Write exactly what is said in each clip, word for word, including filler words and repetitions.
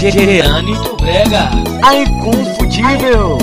Jeane do Brega, a inconfundível.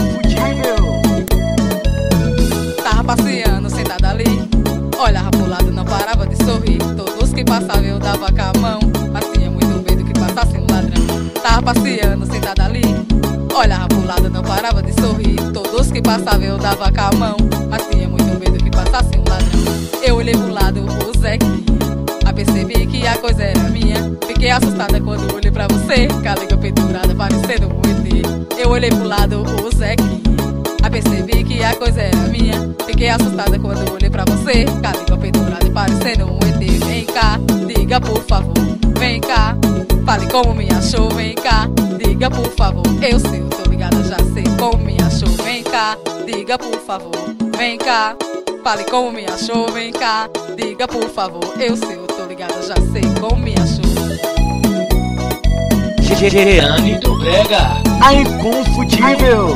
Tava passeando, sentada ali, olhava pro lado, não parava de sorrir. Todos que passavam eu dava com a mão, mas tinha muito medo que passasse um ladrão. Tava passeando, sentada ali, olhava pro lado, não parava de sorrir. Todos que passavam eu dava com a mão, mas tinha muito medo que passasse um ladrão. Eu olhei pro lado, o Zequinha, aí percebi que a coisa era minha. Fiquei assustada quando olhei pra você, com a língua pendurada parecendo um E T. Eu olhei pro lado, o Zequinha, aí percebi que a coisa era minha. Fiquei assustada quando olhei pra você, com a língua pendurada parecendo um E T. Vem cá, diga por favor, vem cá, fale como me achou, vem cá, diga por favor. Eu sei, eu tô ligada, já sei como me achou. Vem cá, diga por favor, vem cá, fale como me achou, vem cá, diga por favor. Eu sei, eu tô ligada, já sei como me achou. Jeane do Brega, a inconfundível.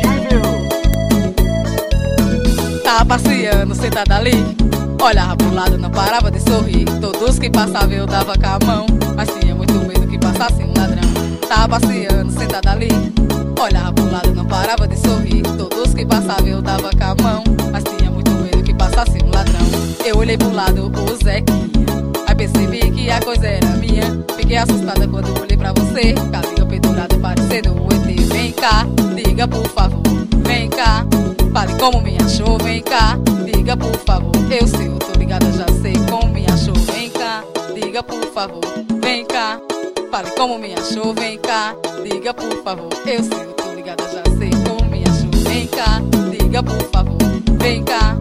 Tava passeando, sentada ali, olhava pro lado, não parava de sorrir. Todos que passavam eu dava com a mão, mas tinha muito medo que passasse um ladrão. Tava passeando, sentada ali, olhava pro lado, não parava de sorrir. Todos que passavam eu dava com a mão, mas tinha muito medo que passasse um ladrão. Eu olhei pro lado, o Zequinha, aí percebi que a coisa era minha. Fiquei assustada quando olhei pra você, com a língua pendurada parecendo um E T. Vem cá, diga por favor, vem cá, fale como me achou, vem cá, diga por favor. Eu sei, eu tô ligada, já sei como me achou. Vem cá, diga por favor, vem cá, fale como me achou, vem cá, diga por favor. Eu sei, eu tô ligada, já sei como me achou. Vem cá, diga por favor, vem cá,